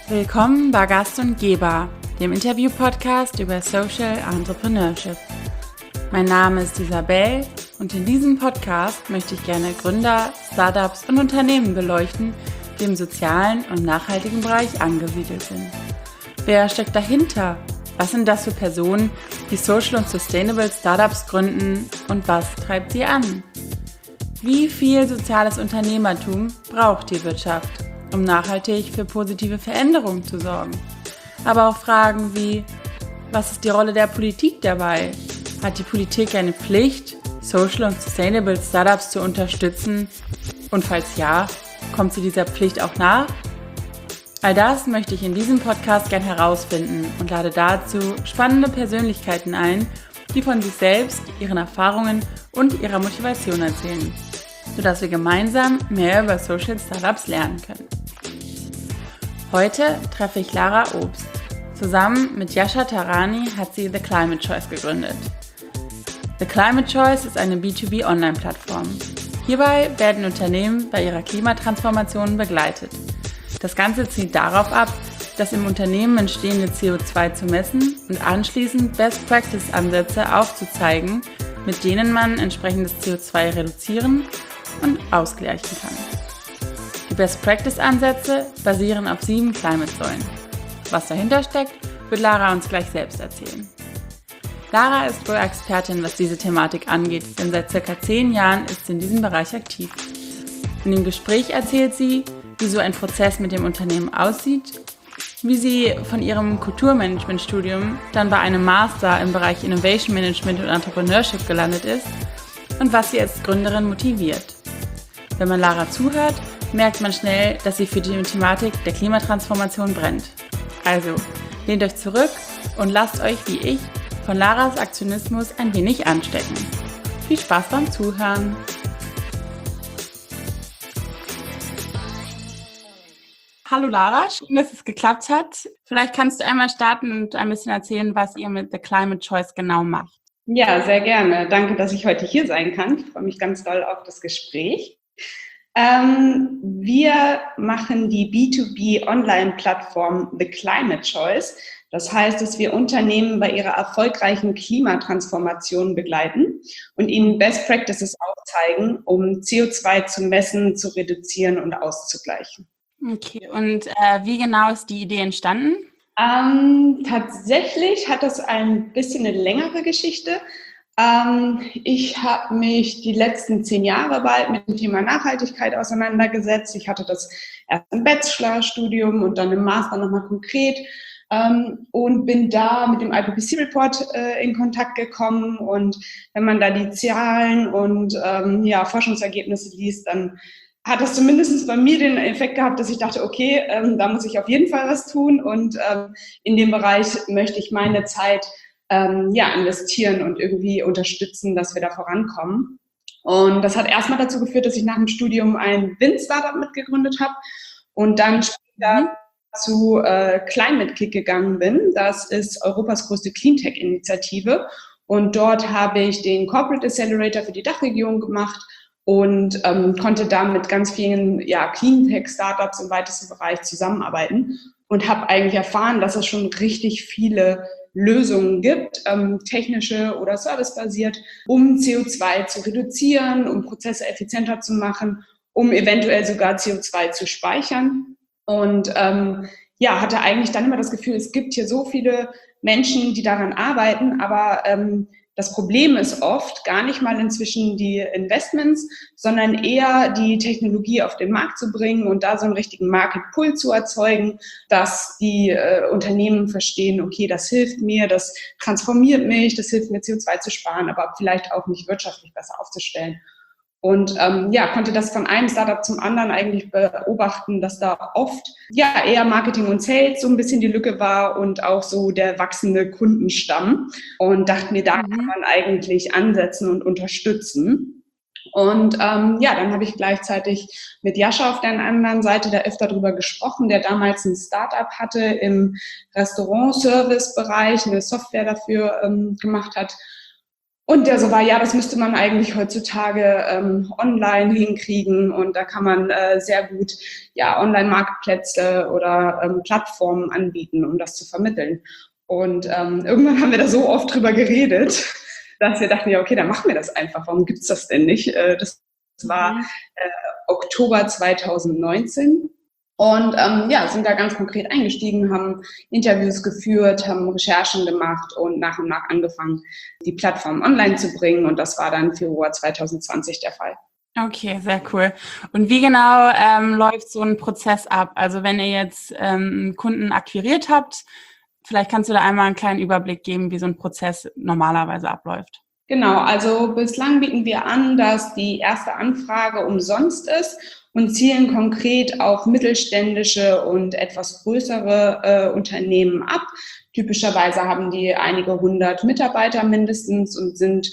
Willkommen bei Gast und Geber, dem Interview-Podcast über Social Entrepreneurship. Mein Name ist Isabel und in diesem Podcast möchte ich gerne Gründer, Startups und Unternehmen beleuchten, die im sozialen und nachhaltigen Bereich angesiedelt sind. Wer steckt dahinter? Was sind das für Personen, die Social und Sustainable Startups gründen und was treibt sie an? Wie viel soziales Unternehmertum braucht die Wirtschaft, um nachhaltig für positive Veränderungen zu sorgen? Aber auch Fragen wie, was ist die Rolle der Politik dabei? Hat die Politik eine Pflicht, Social und Sustainable Startups zu unterstützen? Und falls ja, kommt sie dieser Pflicht auch nach? All das möchte ich in diesem Podcast gern herausfinden und lade dazu spannende Persönlichkeiten ein, die von sich selbst, ihren Erfahrungen und ihrer Motivation erzählen, sodass wir gemeinsam mehr über Social Startups lernen können. Heute treffe ich Lara Obst. Zusammen mit Yasha Tarani hat sie The Climate Choice gegründet. The Climate Choice ist eine B2B-Online-Plattform. Hierbei werden Unternehmen bei ihrer Klimatransformation begleitet. Das Ganze zielt darauf ab, das im Unternehmen entstehende CO2 zu messen und anschließend Best-Practice-Ansätze aufzuzeigen, mit denen man entsprechendes CO2 reduzieren und ausgleichen kann. Die Best-Practice-Ansätze basieren auf 7 Climate-Säulen. Was dahinter steckt, wird Lara uns gleich selbst erzählen. Lara ist wohl Expertin, was diese Thematik angeht, denn seit ca. 10 Jahren ist sie in diesem Bereich aktiv. In dem Gespräch erzählt sie, wie so ein Prozess mit dem Unternehmen aussieht, wie sie von ihrem Kulturmanagement-Studium dann bei einem Master im Bereich Innovation Management und Entrepreneurship gelandet ist und was sie als Gründerin motiviert. Wenn man Lara zuhört, merkt man schnell, dass sie für die Thematik der Klimatransformation brennt. Also, lehnt euch zurück und lasst euch, wie ich, von Laras Aktionismus ein wenig anstecken. Viel Spaß beim Zuhören! Hallo Lara, schön, dass es geklappt hat. Vielleicht kannst du einmal starten und ein bisschen erzählen, was ihr mit The Climate Choice genau macht. Ja, sehr gerne. Danke, dass ich heute hier sein kann. Ich freue mich ganz doll auf das Gespräch. Wir machen die B2B-Online-Plattform The Climate Choice. Das heißt, dass wir Unternehmen bei ihrer erfolgreichen Klimatransformation begleiten und ihnen Best Practices aufzeigen, um CO2 zu messen, zu reduzieren und auszugleichen. Okay, und wie genau ist die Idee entstanden? Tatsächlich hat das ein bisschen eine längere Geschichte. Ich habe mich die letzten 10 Jahre bald mit dem Thema Nachhaltigkeit auseinandergesetzt. Ich hatte das erst im Bachelorstudium und dann im Master nochmal konkret und bin da mit dem IPCC-Report in Kontakt gekommen. Und wenn man da die Zahlen und Forschungsergebnisse liest, dann hat das zumindest bei mir den Effekt gehabt, dass ich dachte, okay, da muss ich auf jeden Fall was tun und in dem Bereich möchte ich meine Zeit investieren und irgendwie unterstützen, dass wir da vorankommen. Und das hat erstmal dazu geführt, dass ich nach dem Studium ein Wind-Startup mitgegründet habe und dann später zu Climate Kick gegangen bin. Das ist Europas größte Cleantech-Initiative und dort habe ich den Corporate Accelerator für die Dachregion gemacht und konnte da mit ganz vielen Cleantech-Startups im weitesten Bereich zusammenarbeiten und habe eigentlich erfahren, dass es schon richtig viele Lösungen gibt, technische oder servicebasiert, um CO2 zu reduzieren, um Prozesse effizienter zu machen, um eventuell sogar CO2 zu speichern. Und hatte eigentlich dann immer das Gefühl, es gibt hier so viele Menschen, die daran arbeiten, aber das Problem ist oft gar nicht mal inzwischen die Investments, sondern eher die Technologie auf den Markt zu bringen und da so einen richtigen Market Pull zu erzeugen, dass die Unternehmen verstehen, okay, das hilft mir, das transformiert mich, das hilft mir CO2 zu sparen, aber vielleicht auch mich wirtschaftlich besser aufzustellen. Und konnte das von einem Startup zum anderen eigentlich beobachten, dass da oft eher Marketing und Sales so ein bisschen die Lücke war und auch so der wachsende Kundenstamm. Und dachte mir, da kann man eigentlich ansetzen und unterstützen. Und dann habe ich gleichzeitig mit Yasha auf der anderen Seite da öfter drüber gesprochen, der damals ein Startup hatte im Restaurant-Service-Bereich, eine Software dafür gemacht hat. Und der so war, ja, das müsste man eigentlich heutzutage online hinkriegen und da kann man sehr gut Online-Marktplätze oder Plattformen anbieten, um das zu vermitteln. Und irgendwann haben wir da so oft drüber geredet, dass wir dachten, ja, okay, dann machen wir das einfach. Warum gibt's das denn nicht? Das war Oktober 2019. Und sind da ganz konkret eingestiegen, haben Interviews geführt, haben Recherchen gemacht und nach angefangen, die Plattform online zu bringen. Und das war dann Februar 2020 der Fall. Okay, sehr cool. Und wie genau läuft so ein Prozess ab? Also wenn ihr jetzt Kunden akquiriert habt, vielleicht kannst du da einmal einen kleinen Überblick geben, wie so ein Prozess normalerweise abläuft. Genau, also bislang bieten wir an, dass die erste Anfrage umsonst ist und zielen konkret auf mittelständische und etwas größere Unternehmen ab. Typischerweise haben die einige hundert Mitarbeiter mindestens und sind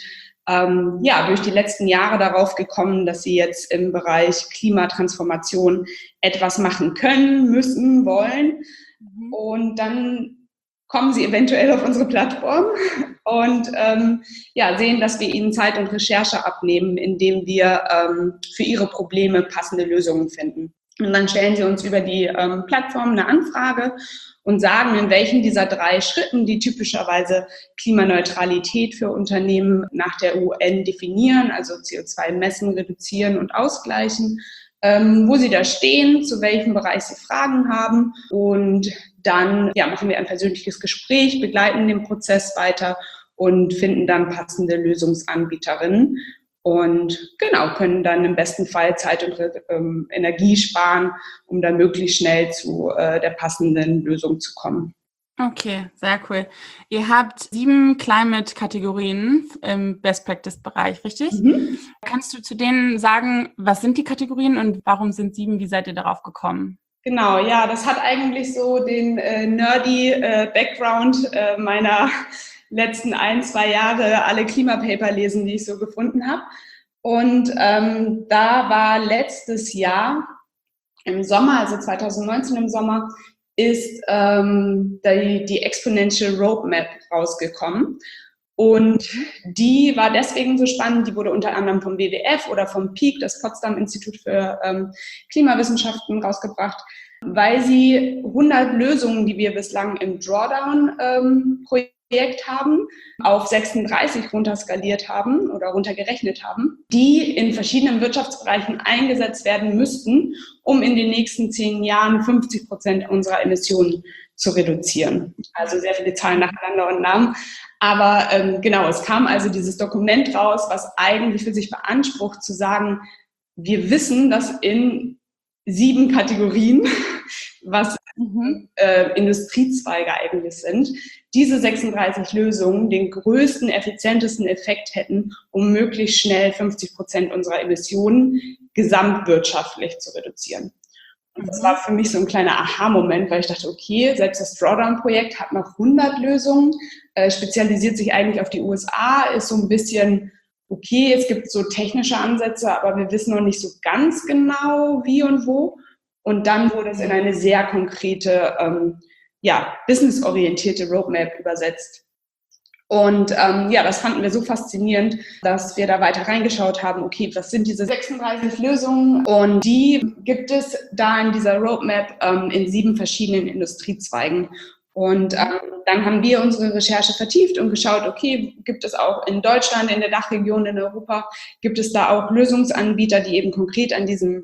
durch die letzten Jahre darauf gekommen, dass sie jetzt im Bereich Klimatransformation etwas machen können, müssen, wollen. Und dann kommen sie eventuell auf unsere Plattform und sehen, dass wir ihnen Zeit und Recherche abnehmen, indem wir für ihre Probleme passende Lösungen finden. Und dann stellen sie uns über die Plattform eine Anfrage und sagen, in welchen dieser 3 Schritten, die typischerweise Klimaneutralität für Unternehmen nach der UN definieren, also CO2 messen, reduzieren und ausgleichen, wo sie da stehen, zu welchem Bereich sie Fragen haben. Und dann machen wir ein persönliches Gespräch, begleiten den Prozess weiter und finden dann passende Lösungsanbieterinnen. Und können dann im besten Fall Zeit und Energie sparen, um dann möglichst schnell zu der passenden Lösung zu kommen. Okay, sehr cool. Ihr habt 7 Climate-Kategorien im Best-Practice-Bereich, richtig? Kannst du zu denen sagen, was sind die Kategorien und warum sind 7? Wie seid ihr darauf gekommen? Genau, ja, das hat eigentlich so den nerdy Background meiner letzten 1-2 Jahre alle Klimapaper lesen, die ich so gefunden habe. Und da war letztes Jahr im Sommer, also 2019 im Sommer, ist die Exponential Roadmap rausgekommen. Und die war deswegen so spannend, die wurde unter anderem vom WWF oder vom PEAK, das Potsdam Institut für Klimawissenschaften, rausgebracht, weil sie 100 Lösungen, die wir bislang im Drawdown-Projekt haben, auf 36 runterskaliert haben oder runtergerechnet haben, die in verschiedenen Wirtschaftsbereichen eingesetzt werden müssten, um in den nächsten 10 Jahren 50% unserer Emissionen zu reduzieren. Also sehr viele Zahlen nacheinander und Namen. Aber es kam also dieses Dokument raus, was eigentlich für sich beansprucht, zu sagen, wir wissen, dass in 7 Kategorien, was Industriezweige eigentlich sind, diese 36 Lösungen den größten, effizientesten Effekt hätten, um möglichst schnell 50% unserer Emissionen gesamtwirtschaftlich zu reduzieren. Und das war für mich so ein kleiner Aha-Moment, weil ich dachte, okay, selbst das Drawdown-Projekt hat noch 100 Lösungen, spezialisiert sich eigentlich auf die USA, ist so ein bisschen, okay, es gibt so technische Ansätze, aber wir wissen noch nicht so ganz genau, wie und wo. Und dann wurde es in eine sehr konkrete, businessorientierte Roadmap übersetzt. Und das fanden wir so faszinierend, dass wir da weiter reingeschaut haben, okay, was sind diese 36 Lösungen? Und die gibt es da in dieser Roadmap in 7 verschiedenen Industriezweigen. Und dann haben wir unsere Recherche vertieft und geschaut, okay, gibt es auch in Deutschland, in der Dachregion, in Europa, gibt es da auch Lösungsanbieter, die eben konkret an diesen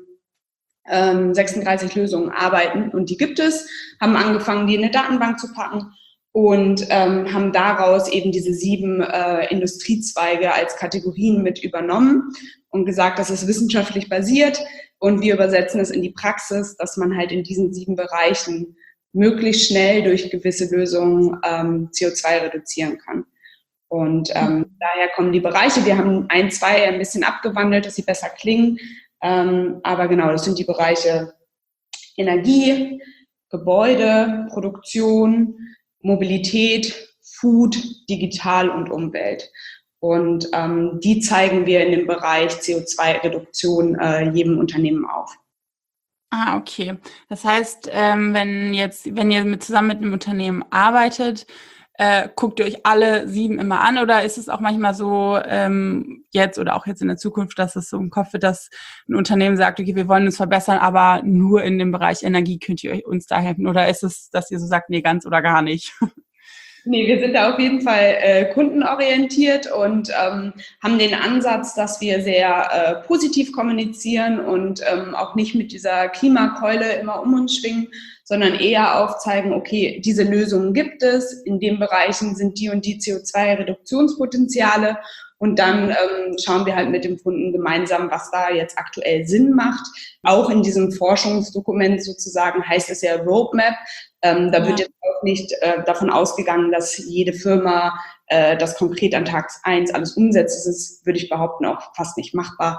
36 Lösungen arbeiten. Und die gibt es, haben angefangen, die in eine Datenbank zu packen und haben daraus eben diese 7 Industriezweige als Kategorien mit übernommen und gesagt, das ist wissenschaftlich basiert und wir übersetzen es in die Praxis, dass man halt in diesen 7 Bereichen möglichst schnell durch gewisse Lösungen CO2 reduzieren kann. Und daher kommen die Bereiche. Wir haben 1, 2 ein bisschen abgewandelt, dass sie besser klingen. Aber genau, das sind die Bereiche Energie, Gebäude, Produktion, Mobilität, Food, Digital und Umwelt. Und die zeigen wir in dem Bereich CO2-Reduktion jedem Unternehmen auf. Ah, okay. Das heißt, wenn ihr zusammen mit einem Unternehmen arbeitet, guckt ihr euch alle 7 immer an oder ist es auch manchmal so jetzt oder auch jetzt in der Zukunft, dass es so im Kopf wird, dass ein Unternehmen sagt, okay, wir wollen uns verbessern, aber nur in dem Bereich Energie könnt ihr uns da helfen? Oder ist es, dass ihr so sagt, nee, ganz oder gar nicht? Nee, wir sind da auf jeden Fall kundenorientiert und haben den Ansatz, dass wir sehr positiv kommunizieren und auch nicht mit dieser Klimakeule immer um uns schwingen, sondern eher aufzeigen, okay, diese Lösungen gibt es, in den Bereichen sind die und die CO2-Reduktionspotenziale und dann schauen wir halt mit dem Kunden gemeinsam, was da jetzt aktuell Sinn macht. Auch in diesem Forschungsdokument sozusagen heißt es ja Roadmap. Da wird jetzt auch nicht davon ausgegangen, dass jede Firma das konkret an Tag 1 alles umsetzt. Das ist, würde ich behaupten, auch fast nicht machbar.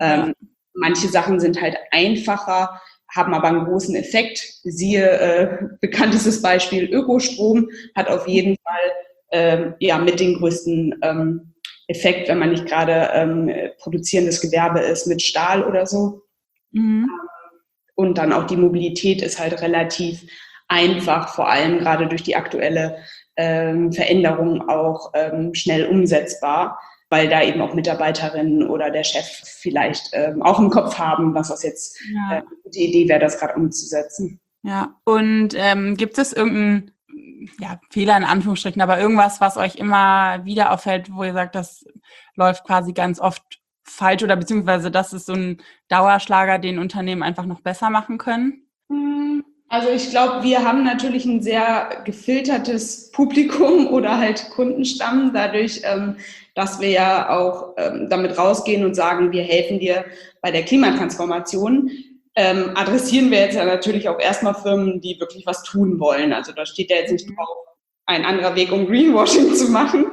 Manche Sachen sind halt einfacher, haben aber einen großen Effekt. Siehe bekanntestes Beispiel Ökostrom hat auf jeden Fall mit den größten Effekt, wenn man nicht gerade produzierendes Gewerbe ist mit Stahl oder so. Mhm. Und dann auch die Mobilität ist halt relativ einfach, vor allem gerade durch die aktuelle Veränderung auch schnell umsetzbar, weil da eben auch Mitarbeiterinnen oder der Chef vielleicht auch im Kopf haben, was das jetzt die Idee wäre, das gerade umzusetzen. Ja, und gibt es irgendeinen Fehler in Anführungsstrichen, aber irgendwas, was euch immer wieder auffällt, wo ihr sagt, das läuft quasi ganz oft falsch oder beziehungsweise das ist so ein Dauerschlager, den Unternehmen einfach noch besser machen können? Also ich glaube, wir haben natürlich ein sehr gefiltertes Publikum oder halt Kundenstamm, dadurch, dass wir ja auch damit rausgehen und sagen, wir helfen dir bei der Klimatransformation. Adressieren wir jetzt ja natürlich auch erstmal Firmen, die wirklich was tun wollen. Also da steht ja jetzt nicht drauf, ein anderer Weg, um Greenwashing zu machen.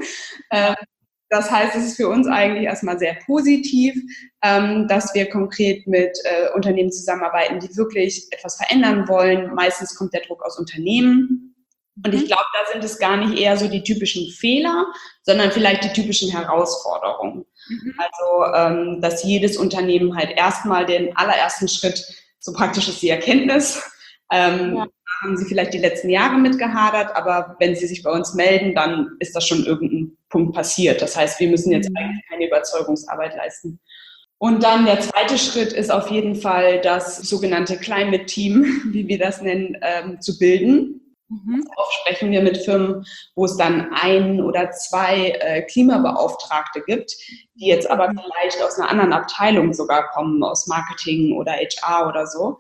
Das heißt, es ist für uns eigentlich erstmal sehr positiv, dass wir konkret mit Unternehmen zusammenarbeiten, die wirklich etwas verändern wollen. Meistens kommt der Druck aus Unternehmen. Und ich glaube, da sind es gar nicht eher so die typischen Fehler, sondern vielleicht die typischen Herausforderungen. Also, dass jedes Unternehmen halt erstmal den allerersten Schritt, so praktisch ist die Erkenntnis, haben sie vielleicht die letzten Jahre mitgehadert, aber wenn sie sich bei uns melden, dann ist das schon irgendein Punkt passiert. Das heißt, wir müssen jetzt eigentlich keine Überzeugungsarbeit leisten. Und dann der zweite Schritt ist auf jeden Fall das sogenannte Climate Team, wie wir das nennen, zu bilden. Oft sprechen wir mit Firmen, wo es dann 1 oder 2 Klimabeauftragte gibt, die jetzt aber vielleicht aus einer anderen Abteilung sogar kommen, aus Marketing oder HR oder so.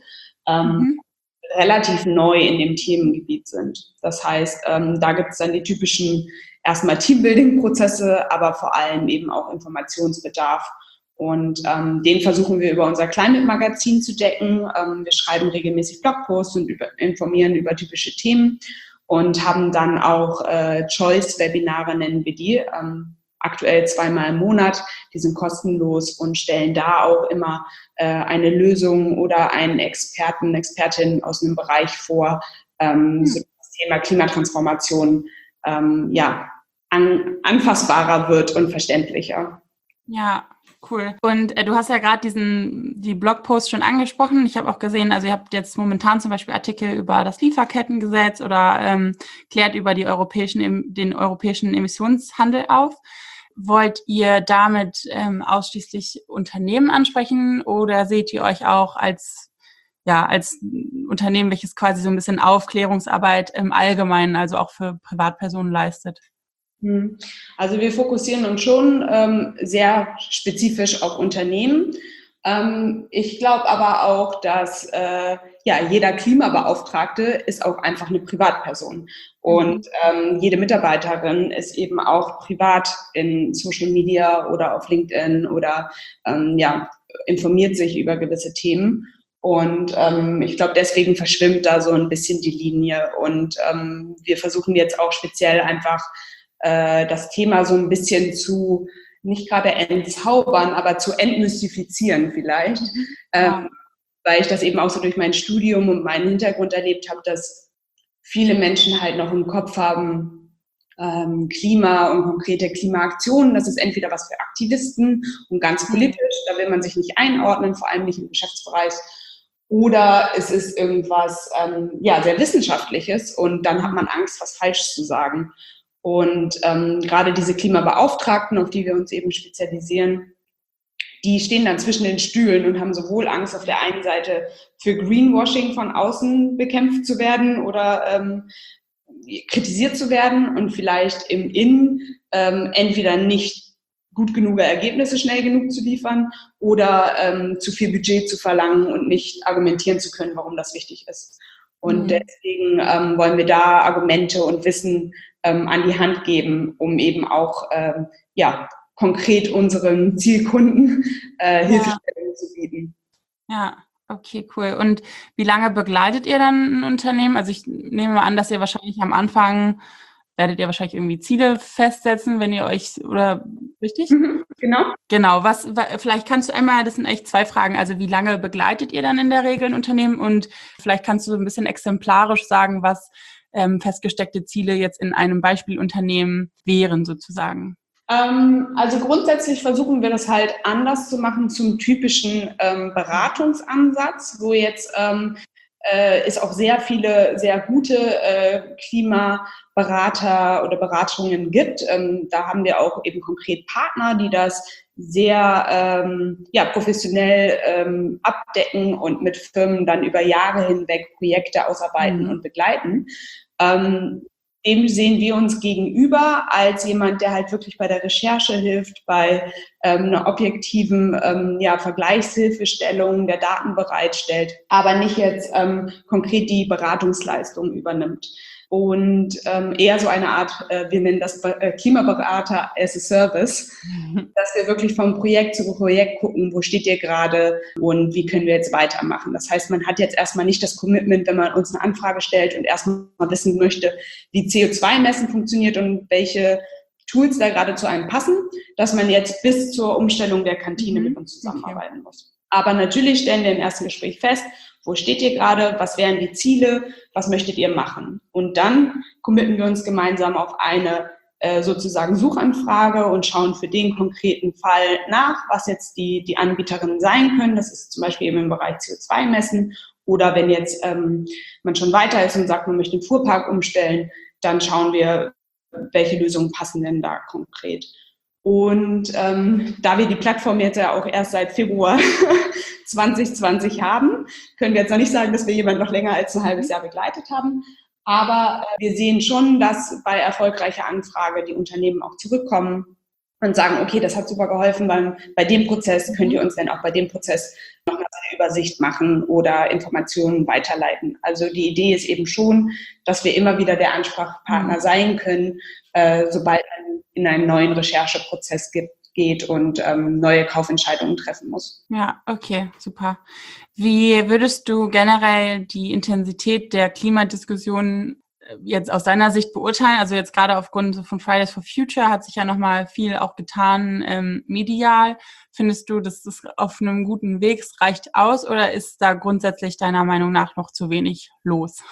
Relativ neu in dem Themengebiet sind. Das heißt, da gibt es dann die typischen erstmal Teambuilding-Prozesse, aber vor allem eben auch Informationsbedarf. Und den versuchen wir über unser Climate-Magazin zu decken. Wir schreiben regelmäßig Blogposts und informieren über typische Themen und haben dann auch Choice-Webinare, nennen wir die, aktuell 2-mal im Monat. Die sind kostenlos und stellen da auch immer eine Lösung oder einen Experten, Expertin aus einem Bereich vor, so das Thema Klimatransformation anfassbarer wird und verständlicher. Ja, cool. Und du hast ja gerade die Blogpost schon angesprochen. Ich habe auch gesehen, also ihr habt jetzt momentan zum Beispiel Artikel über das Lieferkettengesetz oder klärt über den europäischen Emissionshandel auf. Wollt ihr damit ausschließlich Unternehmen ansprechen oder seht ihr euch auch als Unternehmen, welches quasi so ein bisschen Aufklärungsarbeit im Allgemeinen, also auch für Privatpersonen leistet? Also wir fokussieren uns schon sehr spezifisch auf Unternehmen. Ich glaube aber auch, dass jeder Klimabeauftragte ist auch einfach eine Privatperson. Und jede Mitarbeiterin ist eben auch privat in Social Media oder auf LinkedIn oder informiert sich über gewisse Themen. Und ich glaube, deswegen verschwimmt da so ein bisschen die Linie. Und wir versuchen jetzt auch speziell einfach das Thema so ein bisschen zu, nicht gerade entzaubern, aber zu entmystifizieren vielleicht. Weil ich das eben auch so durch mein Studium und meinen Hintergrund erlebt habe, dass viele Menschen halt noch im Kopf haben, Klima und konkrete Klimaaktionen, das ist entweder was für Aktivisten und ganz politisch, da will man sich nicht einordnen, vor allem nicht im Geschäftsbereich, oder es ist irgendwas sehr Wissenschaftliches und dann hat man Angst, was falsch zu sagen. Und gerade diese Klimabeauftragten, auf die wir uns eben spezialisieren, die stehen dann zwischen den Stühlen und haben sowohl Angst, auf der einen Seite für Greenwashing von außen bekämpft zu werden oder kritisiert zu werden und vielleicht im Innen entweder nicht gut genug Ergebnisse schnell genug zu liefern oder zu viel Budget zu verlangen und nicht argumentieren zu können, warum das wichtig ist. Und deswegen wollen wir da Argumente und Wissen an die Hand geben, um eben auch konkret unseren Zielkunden Hilfestellung zu bieten. Ja, okay, cool. Und wie lange begleitet ihr dann ein Unternehmen? Also ich nehme mal an, dass ihr wahrscheinlich am Anfang werdet ihr wahrscheinlich irgendwie Ziele festsetzen, wenn ihr euch, oder richtig? Genau. Genau, vielleicht kannst du einmal, das sind echt 2 Fragen, also wie lange begleitet ihr dann in der Regel ein Unternehmen und vielleicht kannst du so ein bisschen exemplarisch sagen, was festgesteckte Ziele jetzt in einem Beispielunternehmen wären sozusagen. Also grundsätzlich versuchen wir das halt anders zu machen zum typischen Beratungsansatz, wo jetzt es auch sehr viele sehr gute Klimaberater oder Beratungen gibt. Da haben wir auch eben konkret Partner, die das sehr professionell abdecken und mit Firmen dann über Jahre hinweg Projekte ausarbeiten und begleiten. Dem sehen wir uns gegenüber als jemand, der halt wirklich bei der Recherche hilft, bei einer objektiven Vergleichshilfestellung der Daten bereitstellt, aber nicht jetzt konkret die Beratungsleistung übernimmt. Und eher so eine Art, wir nennen das Klimaberater as a Service, dass wir wirklich von Projekt zu Projekt gucken, wo steht ihr gerade und wie können wir jetzt weitermachen. Das heißt, man hat jetzt erstmal nicht das Commitment, wenn man uns eine Anfrage stellt und erstmal wissen möchte, wie CO2-Messen funktioniert und welche Tools da gerade zu einem passen, dass man jetzt bis zur Umstellung der Kantine mit uns zusammenarbeiten muss. Aber natürlich stellen wir im ersten Gespräch fest, wo steht ihr gerade, was wären die Ziele, was möchtet ihr machen? Und dann committen wir uns gemeinsam auf eine sozusagen Suchanfrage und schauen für den konkreten Fall nach, was jetzt die Anbieterinnen sein können. Das ist zum Beispiel eben im Bereich CO2-Messen. Oder wenn jetzt man schon weiter ist und sagt, man möchte den Fuhrpark umstellen, dann schauen wir, welche Lösungen passen denn da konkret. Und da wir die Plattform jetzt ja auch erst seit Februar 2020 haben, können wir jetzt noch nicht sagen, dass wir jemanden noch länger als ein halbes Jahr begleitet haben. Aber wir sehen schon, dass bei erfolgreicher Anfrage die Unternehmen auch zurückkommen und sagen, okay, das hat super geholfen bei dem Prozess. Könnt ihr uns denn auch bei dem Prozess nochmal eine Übersicht machen oder Informationen weiterleiten? Also die Idee ist eben schon, dass wir immer wieder der Ansprechpartner sein können, sobald man in einen neuen Rechercheprozess geht und neue Kaufentscheidungen treffen muss. Ja, okay, super. Wie würdest du generell die Intensität der Klimadiskussion jetzt aus deiner Sicht beurteilen? Also jetzt gerade aufgrund von Fridays for Future hat sich ja nochmal viel auch getan medial. Findest du, dass das auf einem guten Weg ist, reicht aus oder ist da grundsätzlich deiner Meinung nach noch zu wenig los?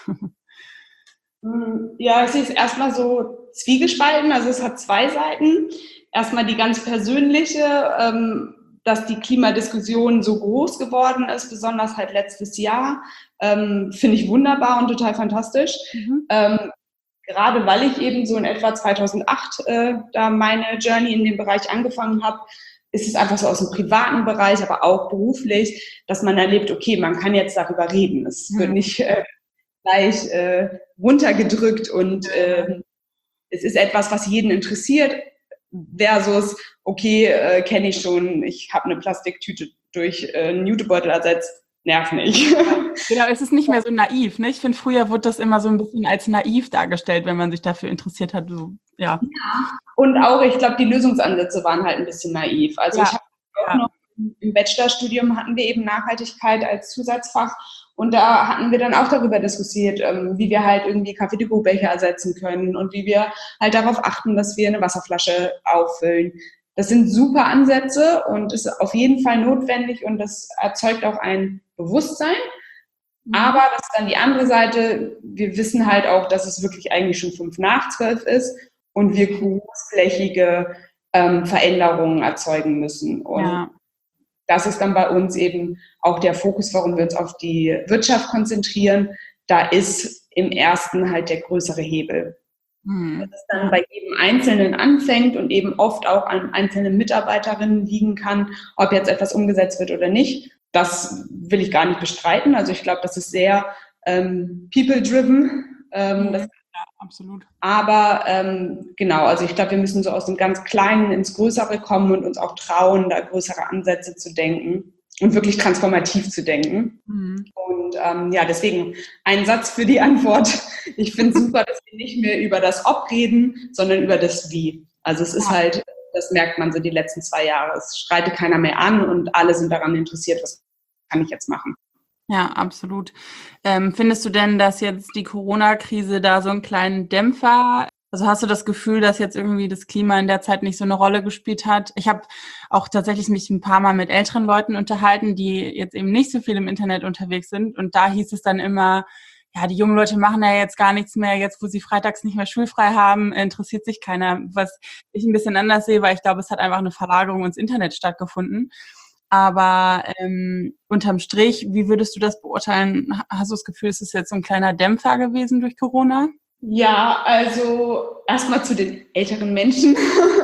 Ja, es ist erstmal so zwiegespalten. Also es hat 2 Seiten. Erstmal die ganz persönliche, dass die Klimadiskussion so groß geworden ist, besonders halt letztes Jahr, finde ich wunderbar und total fantastisch. Gerade weil ich eben so in etwa 2008 da meine Journey in dem Bereich angefangen habe, ist es einfach so aus dem privaten Bereich, aber auch beruflich, dass man erlebt, okay, man kann jetzt darüber reden. Es wird nicht gleich runtergedrückt und es ist etwas, was jeden interessiert, versus, okay, kenne ich schon, ich habe eine Plastiktüte durch einen Jutebeutel ersetzt, nerv nicht. Genau, es ist nicht mehr so naiv, ne? Ich finde, früher wurde das immer so ein bisschen als naiv dargestellt, wenn man sich dafür interessiert hat. So, ja. Und auch, ich glaube, die Lösungsansätze waren halt ein bisschen naiv. Also ich habe auch noch im Bachelorstudium hatten wir eben Nachhaltigkeit als Zusatzfach und da hatten wir dann auch darüber diskutiert, wie wir halt irgendwie Kaffee-to-go-Becher ersetzen können und wie wir halt darauf achten, dass wir eine Wasserflasche auffüllen. Das sind super Ansätze und ist auf jeden Fall notwendig und das erzeugt auch ein Bewusstsein. Aber das ist dann die andere Seite. Wir wissen halt auch, dass es wirklich eigentlich schon 11:55 ist und wir großflächige Veränderungen erzeugen müssen. Und das ist dann bei uns eben auch der Fokus, warum wir uns auf die Wirtschaft konzentrieren. Da ist im ersten halt der größere Hebel. es dann bei jedem Einzelnen anfängt und eben oft auch an einzelnen Mitarbeiterinnen liegen kann, ob jetzt etwas umgesetzt wird oder nicht. Das will ich gar nicht bestreiten. Also ich glaube, das ist sehr people-driven. Ja, absolut. Aber genau, also ich glaube, wir müssen so aus dem ganz Kleinen ins Größere kommen und uns auch trauen, da größere Ansätze zu denken und wirklich transformativ zu denken. Und ja, deswegen ein Satz für die Antwort. Ich finde es super, dass wir nicht mehr über das Ob reden, sondern über das Wie. Also es ist halt, das merkt man so die letzten 2 Jahre. Es streitet keiner mehr an und alle sind daran interessiert, was kann ich jetzt machen. Ja, absolut. Findest du denn, dass jetzt die Corona-Krise da so einen kleinen Dämpfer, also hast du das Gefühl, dass jetzt irgendwie das Klima in der Zeit nicht so eine Rolle gespielt hat? Ich habe auch tatsächlich mich ein paar Mal mit älteren Leuten unterhalten, die jetzt eben nicht so viel im Internet unterwegs sind. Und da hieß es dann immer, ja, die jungen Leute machen ja jetzt gar nichts mehr. Jetzt, wo sie freitags nicht mehr schulfrei haben, interessiert sich keiner. Was ich ein bisschen anders sehe, weil ich glaube, es hat einfach eine Verlagerung ins Internet stattgefunden. Aber unterm Strich, wie würdest du das beurteilen? Hast du das Gefühl, es ist jetzt so ein kleiner Dämpfer gewesen durch Corona? Ja, also erstmal zu den älteren Menschen,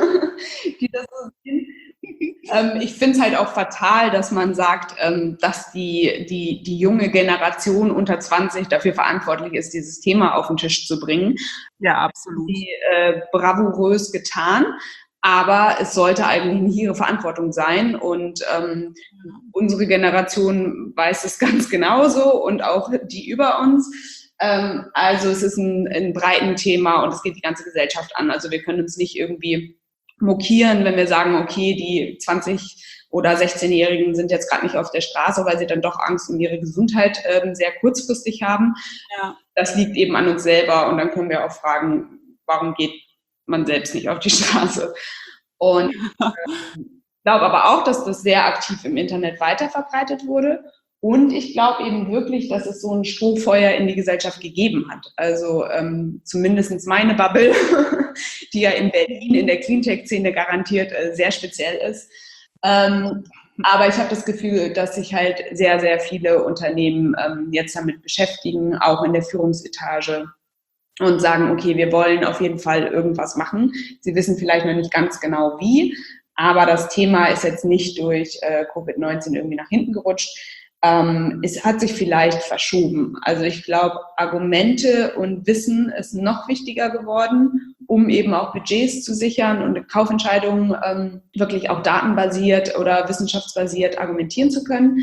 die das so sehen. Ich finde es halt auch fatal, dass man sagt, dass die junge Generation unter 20 dafür verantwortlich ist, dieses Thema auf den Tisch zu bringen. Ja, absolut. Die bravourös getan. Aber es sollte eigentlich nicht ihre Verantwortung sein. Und unsere Generation weiß es ganz genauso und auch die über uns. Also es ist ein breiten Thema und es geht die ganze Gesellschaft an. Also wir können uns nicht irgendwie mokieren, wenn wir sagen, okay, die 20- oder 16-Jährigen sind jetzt gerade nicht auf der Straße, weil sie dann doch Angst um ihre Gesundheit sehr kurzfristig haben. Ja. Das liegt eben an uns selber. Und dann können wir auch fragen, warum geht man selbst nicht auf die Straße. Und ich glaube aber auch, dass das sehr aktiv im Internet weiterverbreitet wurde. Und ich glaube eben wirklich, dass es so ein Strohfeuer in die Gesellschaft gegeben hat. Also zumindest meine Bubble, die ja in Berlin in der Cleantech-Szene garantiert sehr speziell ist. Aber ich habe das Gefühl, dass sich halt sehr, sehr viele Unternehmen jetzt damit beschäftigen, auch in der Führungsetage. Und sagen, okay, wir wollen auf jeden Fall irgendwas machen. Sie wissen vielleicht noch nicht ganz genau wie, aber das Thema ist jetzt nicht durch Covid-19 irgendwie nach hinten gerutscht. Es hat sich vielleicht verschoben. Also ich glaube, Argumente und Wissen ist noch wichtiger geworden, um eben auch Budgets zu sichern und Kaufentscheidungen wirklich auch datenbasiert oder wissenschaftsbasiert argumentieren zu können.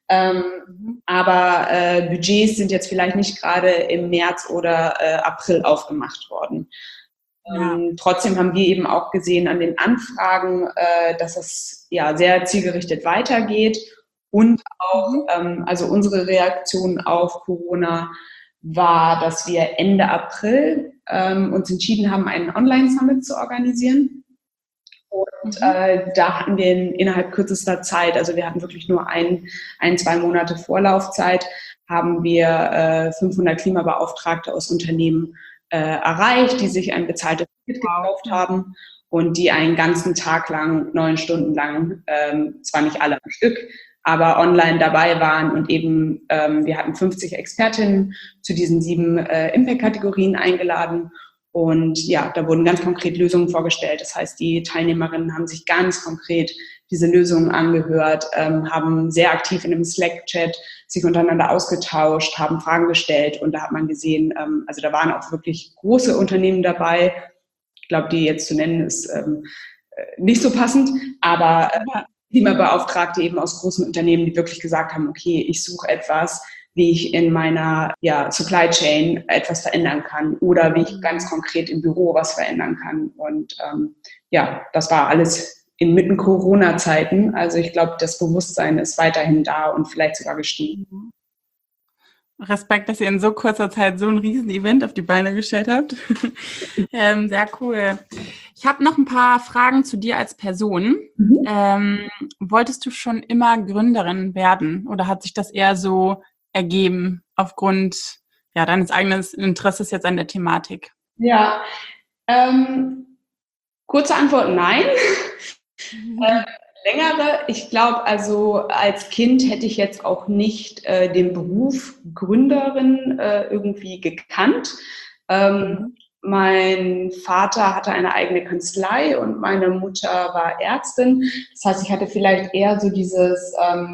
Aber Budgets sind jetzt vielleicht nicht gerade im März oder April aufgemacht worden. Ja. Trotzdem haben wir eben auch gesehen an den Anfragen, dass es ja sehr zielgerichtet weitergeht. Und auch, also unsere Reaktion auf Corona war, dass wir Ende April uns entschieden haben, einen Online-Summit zu organisieren. Und da hatten wir innerhalb kürzester Zeit, also wir hatten wirklich nur 2 Monate Vorlaufzeit, haben wir 500 Klimabeauftragte aus Unternehmen erreicht, die sich ein bezahltes Ticket gekauft haben und die einen ganzen Tag lang, 9 Stunden lang, zwar nicht alle am Stück, aber online dabei waren und eben wir hatten 50 Expertinnen zu diesen 7 Impact-Kategorien eingeladen. Und ja, da wurden ganz konkret Lösungen vorgestellt. Das heißt, die Teilnehmerinnen haben sich ganz konkret diese Lösungen angehört, haben sehr aktiv in einem Slack-Chat sich untereinander ausgetauscht, haben Fragen gestellt. Und da hat man gesehen, also da waren auch wirklich große Unternehmen dabei. Ich glaube, die jetzt zu nennen ist nicht so passend, aber Klimabeauftragte eben aus großen Unternehmen, die wirklich gesagt haben, okay, ich suche etwas, wie ich in meiner Supply Chain etwas verändern kann oder wie ich ganz konkret im Büro was verändern kann. Und das war alles inmitten Corona-Zeiten. Also ich glaube, das Bewusstsein ist weiterhin da und vielleicht sogar gestiegen. Respekt, dass ihr in so kurzer Zeit so ein Riesen-Event auf die Beine gestellt habt. Sehr cool. Ich habe noch ein paar Fragen zu dir als Person. Wolltest du schon immer Gründerin werden oder hat sich das eher so ergeben aufgrund deines eigenen Interesses jetzt an der Thematik? Ja, kurze Antwort, nein. Längere, ich glaube, also als Kind hätte ich jetzt auch nicht den Beruf Gründerin irgendwie gekannt. Mein Vater hatte eine eigene Kanzlei und meine Mutter war Ärztin. Das heißt, ich hatte vielleicht eher so dieses,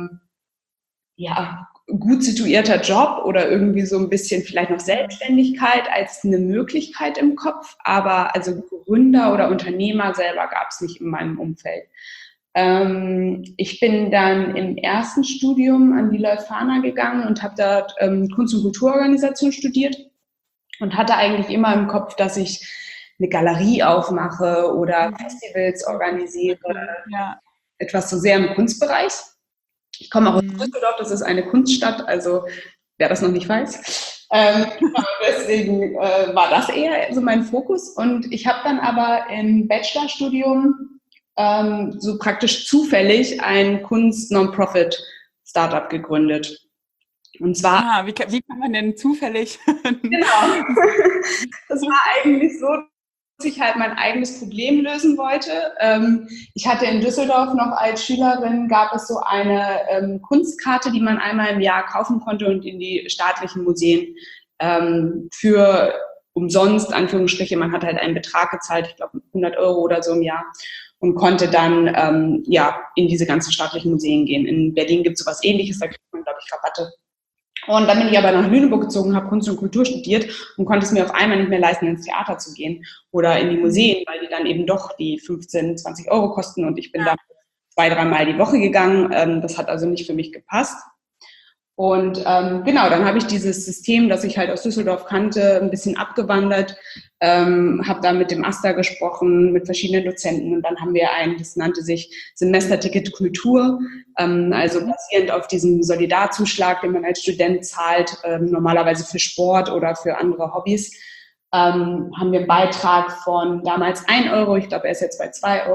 gut situierter Job oder irgendwie so ein bisschen vielleicht noch Selbstständigkeit als eine Möglichkeit im Kopf. Aber also Gründer oder Unternehmer selber gab es nicht in meinem Umfeld. Ich bin dann im ersten Studium an die Leuphana gegangen und habe dort Kunst- und Kulturorganisation studiert und hatte eigentlich immer im Kopf, dass ich eine Galerie aufmache oder Festivals organisiere, etwas so sehr im Kunstbereich. Ich komme auch aus Düsseldorf, das ist eine Kunststadt, also wer das noch nicht weiß. Deswegen war das eher so mein Fokus. Und ich habe dann aber im Bachelorstudium so praktisch zufällig ein Kunst-Non-Profit-Startup gegründet. Und zwar... wie kann man denn zufällig? Genau. Das war eigentlich so, dass ich halt mein eigenes Problem lösen wollte. Ich hatte in Düsseldorf noch als Schülerin, gab es so eine Kunstkarte, die man einmal im Jahr kaufen konnte und in die staatlichen Museen für umsonst, Anführungsstriche, man hat halt einen Betrag gezahlt, ich glaube 100 € oder so im Jahr und konnte dann in diese ganzen staatlichen Museen gehen. In Berlin gibt es sowas Ähnliches, da kriegt man, glaube ich, Rabatte. Und dann bin ich aber nach Lüneburg gezogen, habe Kunst und Kultur studiert und konnte es mir auf einmal nicht mehr leisten, ins Theater zu gehen oder in die Museen, weil die dann eben doch die 15, 20 € kosten und ich bin da 2-3 Mal die Woche gegangen. Das hat also nicht für mich gepasst. Und dann habe ich dieses System, das ich halt aus Düsseldorf kannte, ein bisschen abgewandert, habe da mit dem AStA gesprochen, mit verschiedenen Dozenten und dann haben wir das nannte sich Semesterticket Kultur, also basierend auf diesem Solidarzuschlag, den man als Student zahlt, normalerweise für Sport oder für andere Hobbys, haben wir einen Beitrag von damals 1 €, ich glaube, er ist jetzt bei 2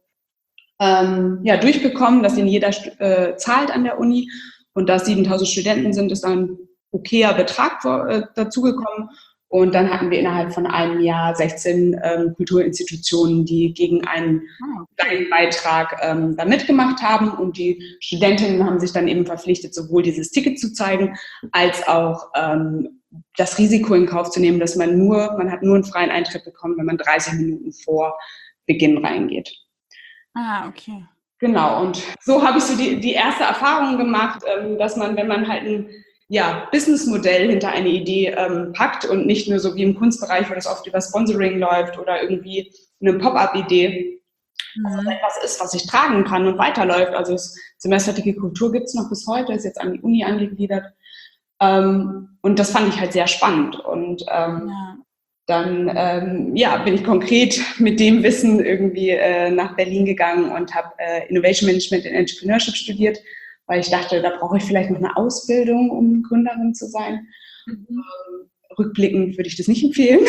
€, durchbekommen, dass ihn jeder zahlt an der Uni. Und da es 7.000 Studenten sind, ist ein okayer Betrag dazugekommen. Und dann hatten wir innerhalb von einem Jahr 16 Kulturinstitutionen, die gegen einen kleinen Beitrag da mitgemacht haben. Und die Studentinnen haben sich dann eben verpflichtet, sowohl dieses Ticket zu zeigen, als auch das Risiko in Kauf zu nehmen, dass man hat nur einen freien Eintritt bekommen, wenn man 30 Minuten vor Beginn reingeht. Okay. Genau, und so habe ich so die erste Erfahrung gemacht, dass man, wenn man halt ein Businessmodell hinter eine Idee packt und nicht nur so wie im Kunstbereich, wo das oft über Sponsoring läuft oder irgendwie eine Pop-up-Idee, dass das etwas ist, was ich tragen kann und weiterläuft. Also das Semesterticket Kultur gibt es noch bis heute, ist jetzt an die Uni angegliedert. Und das fand ich halt sehr spannend. Und dann bin ich konkret mit dem Wissen irgendwie nach Berlin gegangen und habe Innovation Management and Entrepreneurship studiert, weil ich dachte, da brauche ich vielleicht noch eine Ausbildung, um Gründerin zu sein. Rückblickend würde ich das nicht empfehlen.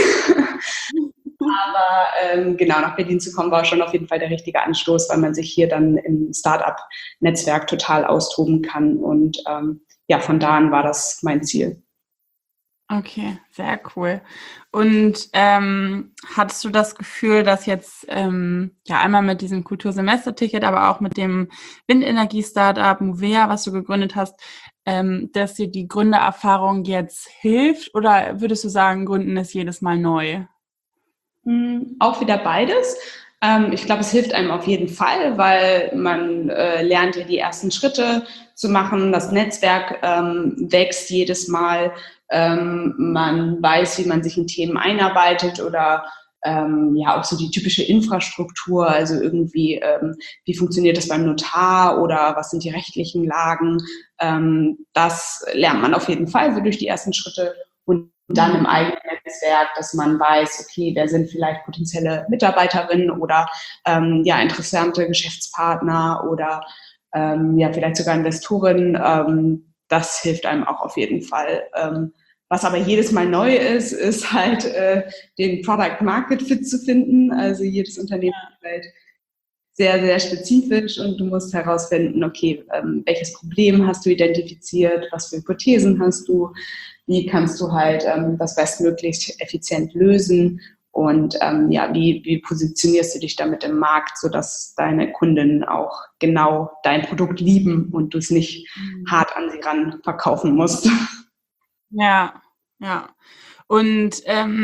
Aber nach Berlin zu kommen, war schon auf jeden Fall der richtige Anstoß, weil man sich hier dann im Start-up-Netzwerk total austoben kann. Und von da an war das mein Ziel. Okay, sehr cool. Und hattest du das Gefühl, dass jetzt einmal mit diesem Kultursemesterticket, aber auch mit dem Windenergie-Startup Movea, was du gegründet hast, dass dir die Gründererfahrung jetzt hilft? Oder würdest du sagen, Gründen ist jedes Mal neu? Auch wieder beides. Ich glaube, es hilft einem auf jeden Fall, weil man lernt ja die ersten Schritte zu machen. Das Netzwerk wächst jedes Mal. Man weiß, wie man sich in Themen einarbeitet oder auch so die typische Infrastruktur, also irgendwie, wie funktioniert das beim Notar oder was sind die rechtlichen Lagen. Das lernt man auf jeden Fall so durch die ersten Schritte. Und dann im eigenen Netzwerk, dass man weiß, okay, wer sind vielleicht potenzielle Mitarbeiterinnen oder interessante Geschäftspartner oder vielleicht sogar Investorinnen. Das hilft einem auch auf jeden Fall. Was aber jedes Mal neu ist halt den Product Market Fit zu finden. Also jedes Unternehmen ist halt sehr, sehr spezifisch und du musst herausfinden, okay, welches Problem hast du identifiziert, was für Hypothesen hast du, wie kannst du halt das bestmöglich effizient lösen und wie positionierst du dich damit im Markt, sodass deine Kunden auch genau dein Produkt lieben und du es nicht hart an sie ran verkaufen musst. Ja. Und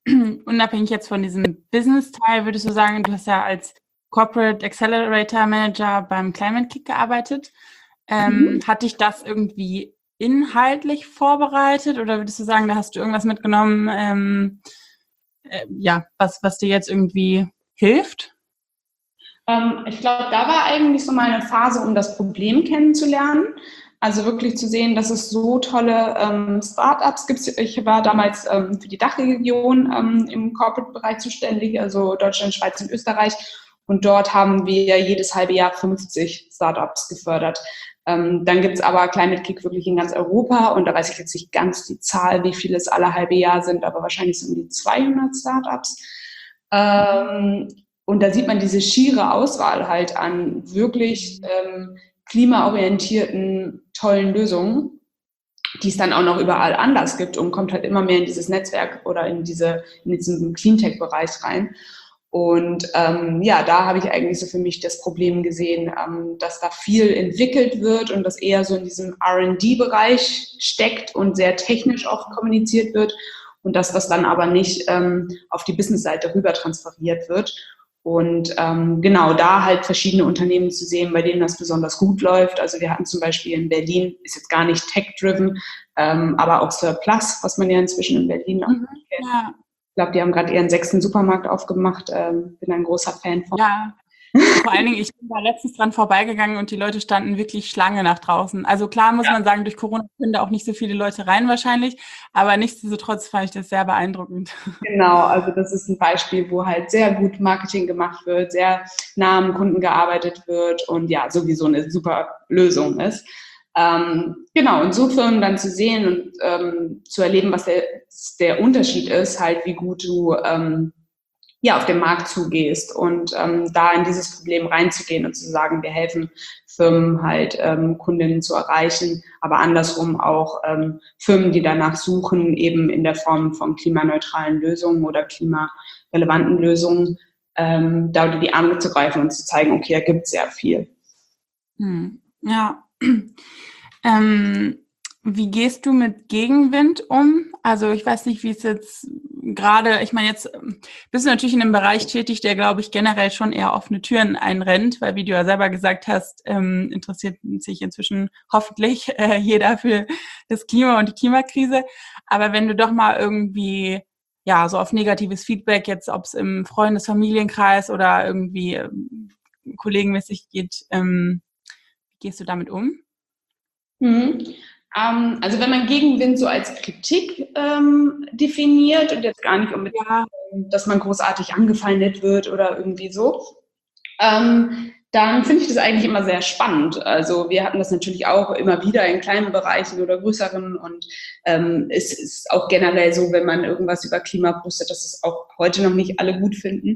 unabhängig jetzt von diesem Business-Teil, würdest du sagen, du hast ja als Corporate Accelerator Manager beim Climate Kick gearbeitet. Hat dich das irgendwie inhaltlich vorbereitet oder würdest du sagen, da hast du irgendwas mitgenommen, was dir jetzt irgendwie hilft? Ich glaube, da war eigentlich so meine Phase, um das Problem kennenzulernen. Also wirklich zu sehen, dass es so tolle Startups gibt. Ich war damals für die Dachregion im Corporate-Bereich zuständig, also Deutschland, Schweiz und Österreich. Und dort haben wir jedes halbe Jahr 50 Startups gefördert. Dann gibt es aber Climate Kick wirklich in ganz Europa. Und da weiß ich jetzt nicht ganz die Zahl, wie viele es alle halbe Jahr sind, aber wahrscheinlich sind die 200 Startups. Und da sieht man diese schiere Auswahl halt an wirklich klimaorientierten, tollen Lösungen, die es dann auch noch überall anders gibt und kommt halt immer mehr in dieses Netzwerk oder in diesen Cleantech-Bereich rein. Und da habe ich eigentlich so für mich das Problem gesehen, dass da viel entwickelt wird und das eher so in diesem R&D-Bereich steckt und sehr technisch auch kommuniziert wird und das, was dann aber nicht auf die Business-Seite rüber transferiert wird. Und da halt verschiedene Unternehmen zu sehen, bei denen das besonders gut läuft. Also wir hatten zum Beispiel in Berlin, ist jetzt gar nicht tech-driven, aber auch Surplus, was man ja inzwischen in Berlin auch kennt. Ja. Ich glaube, die haben gerade ihren 6. Supermarkt aufgemacht. Bin ein großer Fan von. Ja, vor allen Dingen, ich bin da letztens dran vorbeigegangen und die Leute standen wirklich Schlange nach draußen. Also klar muss man sagen, durch Corona können da auch nicht so viele Leute rein wahrscheinlich, aber nichtsdestotrotz fand ich das sehr beeindruckend. Genau, also das ist ein Beispiel, wo halt sehr gut Marketing gemacht wird, sehr nah am Kunden gearbeitet wird und ja, sowieso eine super Lösung ist. Und so Firmen dann zu sehen und zu erleben, was der Unterschied ist, halt wie gut du auf den Markt zugehst und da in dieses Problem reinzugehen und zu sagen, wir helfen Firmen halt Kundinnen zu erreichen, aber andersrum auch Firmen, die danach suchen, eben in der Form von klimaneutralen Lösungen oder klimarelevanten Lösungen, da unter die Arme zu greifen und zu zeigen, okay, da gibt es sehr viel. Ja. Wie gehst du mit Gegenwind um? Also ich weiß nicht, wie es jetzt gerade, ich meine, jetzt bist du natürlich in einem Bereich tätig, der, glaube ich, generell schon eher offene Türen einrennt, weil, wie du ja selber gesagt hast, interessiert sich inzwischen hoffentlich jeder für das Klima und die Klimakrise. Aber wenn du doch mal irgendwie, so auf negatives Feedback, jetzt ob es im Freundes-, Familienkreis oder irgendwie kollegenmäßig geht, wie gehst du damit um? Also wenn man Gegenwind so als Kritik definiert und jetzt gar nicht unbedingt, dass man großartig angefeindet wird oder irgendwie so, dann finde ich das eigentlich immer sehr spannend. Also wir hatten das natürlich auch immer wieder in kleinen Bereichen oder größeren und es ist auch generell so, wenn man irgendwas über Klima postet, dass es auch heute noch nicht alle gut finden.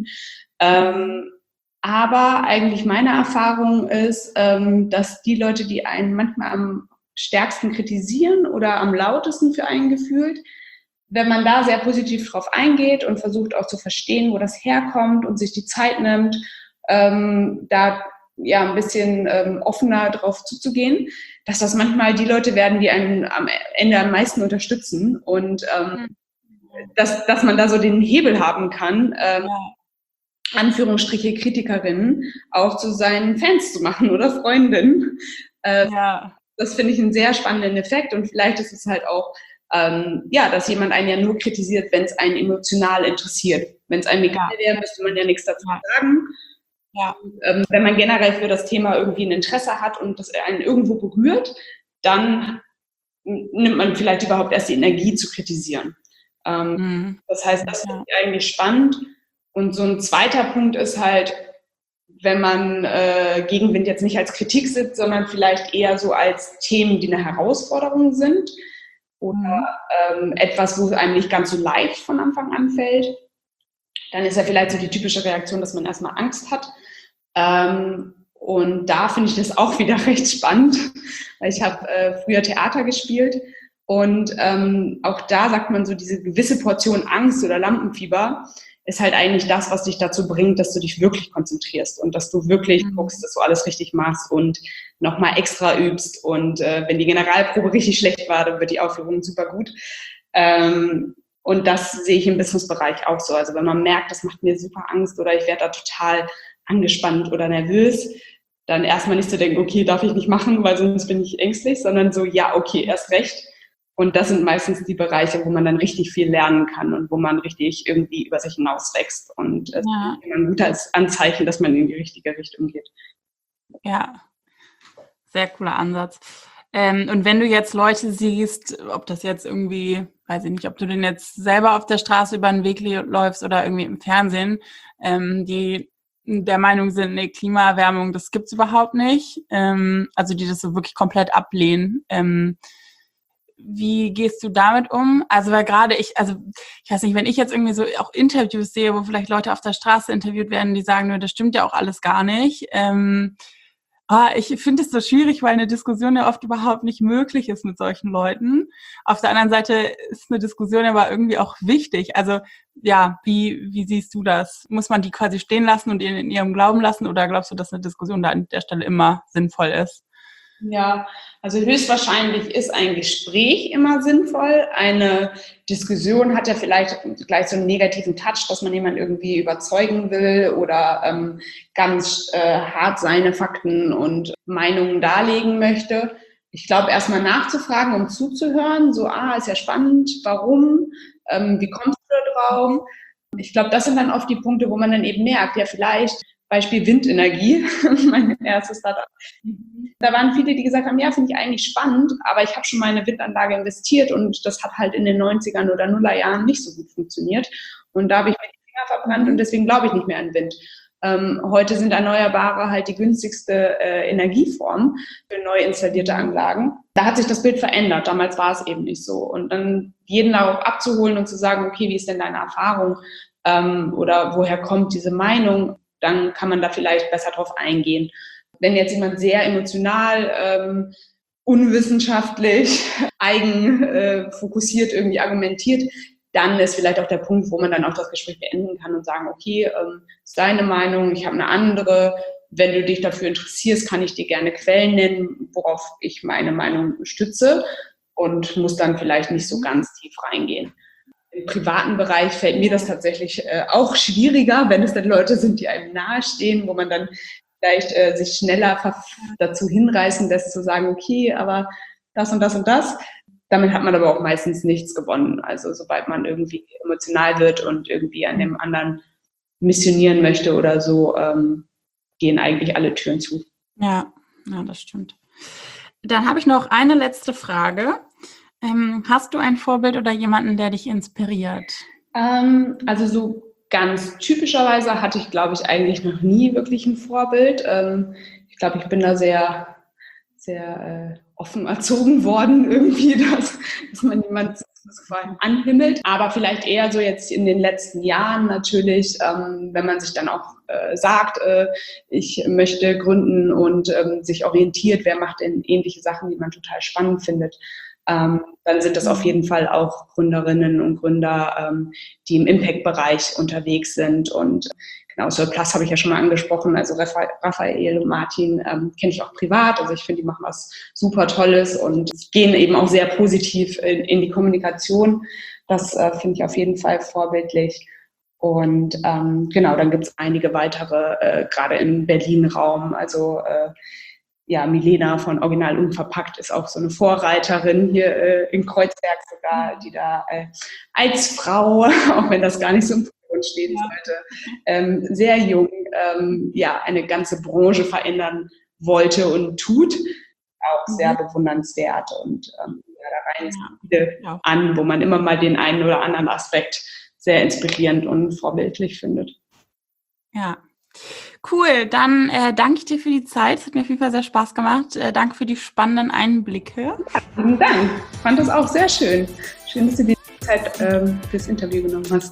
Aber eigentlich meine Erfahrung ist, dass die Leute, die einen manchmal am stärksten kritisieren oder am lautesten für einen gefühlt, wenn man da sehr positiv drauf eingeht und versucht auch zu verstehen, wo das herkommt und sich die Zeit nimmt, da ein bisschen offener drauf zuzugehen, dass das manchmal die Leute werden, die einen am Ende am meisten unterstützen und dass man da so den Hebel haben kann, Anführungsstriche Kritikerinnen auch zu seinen Fans zu machen oder Freundinnen. Das finde ich einen sehr spannenden Effekt und vielleicht ist es halt auch, dass jemand einen ja nur kritisiert, wenn es einen emotional interessiert. Wenn es einem egal wäre, müsste man ja nichts dazu sagen. Ja. Und, wenn man generell für das Thema irgendwie ein Interesse hat und das einen irgendwo berührt, dann nimmt man vielleicht überhaupt erst die Energie zu kritisieren. Das heißt, das finde ich eigentlich spannend. Und so ein zweiter Punkt ist halt, wenn man Gegenwind jetzt nicht als Kritik sieht, sondern vielleicht eher so als Themen, die eine Herausforderung sind oder etwas, wo einem nicht ganz so leicht von Anfang an fällt, dann ist ja vielleicht so die typische Reaktion, dass man erstmal Angst hat. Und da finde ich das auch wieder recht spannend, weil ich habe früher Theater gespielt und auch da sagt man so, diese gewisse Portion Angst oder Lampenfieber ist halt eigentlich das, was dich dazu bringt, dass du dich wirklich konzentrierst und dass du wirklich guckst, dass du alles richtig machst und nochmal extra übst. Und wenn die Generalprobe richtig schlecht war, dann wird die Aufführung super gut. Und das sehe ich im Businessbereich auch so. Also wenn man merkt, das macht mir super Angst oder ich werde da total angespannt oder nervös, dann erstmal nicht so denken, okay, darf ich nicht machen, weil sonst bin ich ängstlich, sondern so, ja, okay, erst recht. Und das sind meistens die Bereiche, wo man dann richtig viel lernen kann und wo man richtig irgendwie über sich hinauswächst. Und es ist ein gutes Anzeichen, dass man in die richtige Richtung geht. Ja, sehr cooler Ansatz. Und wenn du jetzt Leute siehst, ob das jetzt irgendwie, weiß ich nicht, ob du den jetzt selber auf der Straße über den Weg läufst oder irgendwie im Fernsehen, die der Meinung sind, nee, Klimaerwärmung, das gibt's überhaupt nicht, also die das so wirklich komplett ablehnen. Wie gehst du damit um? Also weil gerade ich weiß nicht, wenn ich jetzt irgendwie so auch Interviews sehe, wo vielleicht Leute auf der Straße interviewt werden, die sagen, nö, das stimmt ja auch alles gar nicht. Ich finde es so schwierig, weil eine Diskussion ja oft überhaupt nicht möglich ist mit solchen Leuten. Auf der anderen Seite ist eine Diskussion aber irgendwie auch wichtig. Also ja, wie siehst du das? Muss man die quasi stehen lassen und in ihrem Glauben lassen oder glaubst du, dass eine Diskussion da an der Stelle immer sinnvoll ist? Ja, also höchstwahrscheinlich ist ein Gespräch immer sinnvoll. Eine Diskussion hat ja vielleicht gleich so einen negativen Touch, dass man jemanden irgendwie überzeugen will oder ganz hart seine Fakten und Meinungen darlegen möchte. Ich glaube, erstmal nachzufragen, um zuzuhören, so, ist ja spannend, warum, wie kommst du da drauf? Ich glaube, das sind dann oft die Punkte, wo man dann eben merkt, ja vielleicht, Beispiel Windenergie, mein erstes Startup. Da waren viele, die gesagt haben, ja, finde ich eigentlich spannend, aber ich habe schon mal in eine Windanlage investiert und das hat halt in den 90ern oder Nullerjahren nicht so gut funktioniert. Und da habe ich mir die Finger verbrannt und deswegen glaube ich nicht mehr an Wind. Heute sind Erneuerbare halt die günstigste Energieform für neu installierte Anlagen. Da hat sich das Bild verändert. Damals war es eben nicht so. Und dann jeden darauf abzuholen und zu sagen, okay, wie ist denn deine Erfahrung oder woher kommt diese Meinung? Dann kann man da vielleicht besser drauf eingehen. Wenn jetzt jemand sehr emotional, unwissenschaftlich, fokussiert irgendwie argumentiert, dann ist vielleicht auch der Punkt, wo man dann auch das Gespräch beenden kann und sagen, okay, ist deine Meinung, ich habe eine andere. Wenn du dich dafür interessierst, kann ich dir gerne Quellen nennen, worauf ich meine Meinung stütze und muss dann vielleicht nicht so ganz tief reingehen. Im privaten Bereich fällt mir das tatsächlich auch schwieriger, wenn es dann Leute sind, die einem nahestehen, wo man dann vielleicht sich schneller dazu hinreißen lässt, zu sagen, okay, aber das und das und das. Damit hat man aber auch meistens nichts gewonnen. Also sobald man irgendwie emotional wird und irgendwie an dem anderen missionieren möchte oder so, gehen eigentlich alle Türen zu. Ja, das stimmt. Dann habe ich noch eine letzte Frage. Hast du ein Vorbild oder jemanden, der dich inspiriert? Also so ganz typischerweise hatte ich, glaube ich, eigentlich noch nie wirklich ein Vorbild. Ich glaube, ich bin da sehr, sehr offen erzogen worden irgendwie, dass man jemanden anhimmelt. Aber vielleicht eher so jetzt in den letzten Jahren natürlich, wenn man sich dann auch sagt, ich möchte gründen und sich orientiert, wer macht denn ähnliche Sachen, die man total spannend findet. Dann sind das auf jeden Fall auch Gründerinnen und Gründer, die im Impact-Bereich unterwegs sind. Und genau, Surplus habe ich ja schon mal angesprochen. Also Raphael und Martin kenne ich auch privat. Also ich finde, die machen was super Tolles und gehen eben auch sehr positiv in die Kommunikation. Das finde ich auf jeden Fall vorbildlich. Und genau, dann gibt es einige weitere, gerade im Berlin-Raum. Also Milena von Original Unverpackt ist auch so eine Vorreiterin hier in Kreuzberg sogar, die da als Frau, auch wenn das gar nicht so im Vordergrund stehen sollte, sehr jung eine ganze Branche verändern wollte und tut. Auch sehr bewundernswert und da rein viele an, wo man immer mal den einen oder anderen Aspekt sehr inspirierend und vorbildlich findet. Ja. Cool, dann danke ich dir für die Zeit. Es hat mir auf jeden Fall sehr Spaß gemacht. Danke für die spannenden Einblicke. Vielen Dank. Ich fand das auch sehr schön. Schön, dass du dir die Zeit fürs Interview genommen hast.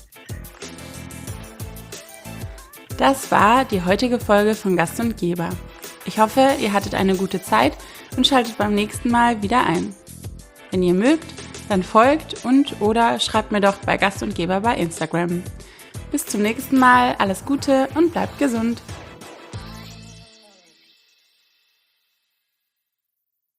Das war die heutige Folge von Gast und Geber. Ich hoffe, ihr hattet eine gute Zeit und schaltet beim nächsten Mal wieder ein. Wenn ihr mögt, dann folgt oder schreibt mir doch bei Gast und Geber bei Instagram. Bis zum nächsten Mal, alles Gute und bleibt gesund.